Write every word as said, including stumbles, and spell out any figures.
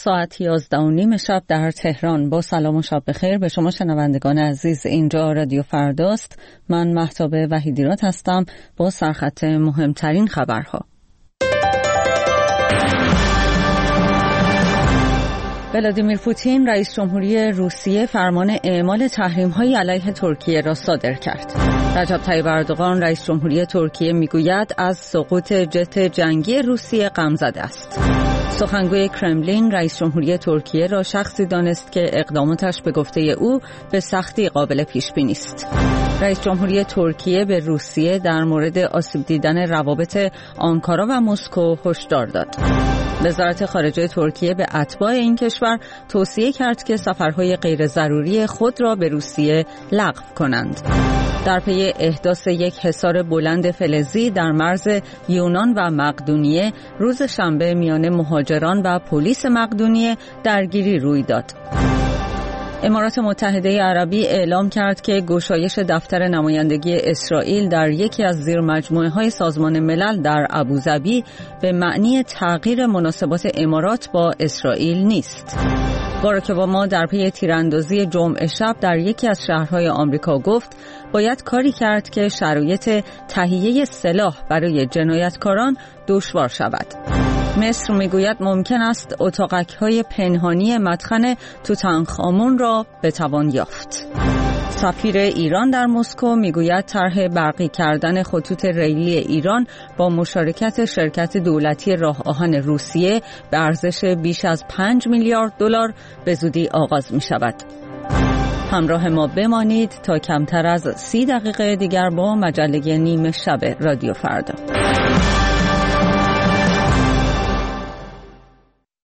ساعت یازده و نیم شب در تهران. با سلام و شب بخیر به شما شنوندگان عزیز. اینجا رادیو فرداست. من مهتاب وحیدیراد هستم با سرخط مهمترین خبرها. ولادیمیر پوتین رئیس جمهوری روسیه فرمان اعمال تحریم‌های علیه ترکیه را صادر کرد. رجب طیب اردوغان رئیس جمهوری ترکیه میگوید از سقوط جت جنگی روسیه غم‌زده است. سخنگوی کرملین رئیس جمهوری ترکیه را شخصی دانست که اقداماتش به گفته او به سختی قابل پیش بینی است. رئیس جمهوری ترکیه به روسیه در مورد آسیب دیدن روابط آنکارا و مسکو هشدار داد. وزارت خارجه ترکیه به اتباع این کشور توصیه کرد که سفرهای غیر ضروری خود را به روسیه لغو کنند. در پی احداث یک حصار بلند فلزی در مرز یونان و مقدونیه روز شنبه میان مهاجران و پلیس مقدونیه درگیری روی داد. امارات متحده عربی اعلام کرد که گشایش دفتر نمایندگی اسرائیل در یکی از زیرمجموعه‌های سازمان ملل در ابوظبی به معنی تغییر مناسبات امارات با اسرائیل نیست. باراک اوباما در پی تیراندازی جمعه شب در یکی از شهرهای آمریکا گفت باید کاری کرد که شرایط تهیه سلاح برای جنایتکاران دشوار شود. مصر میگوید ممکن است اتاقک‌های پنهانی مدخن توتنخامون را بتوان یافت. سفیر ایران در مسکو میگوید طرح برقی کردن خطوط ریلی ایران با مشارکت شرکت دولتی راه آهن روسیه به ارزش بیش از پنج میلیارد دلار به زودی آغاز می شود. همراه ما بمانید تا کمتر از سی دقیقه دیگر با مجله نیمه شب رادیو فردا.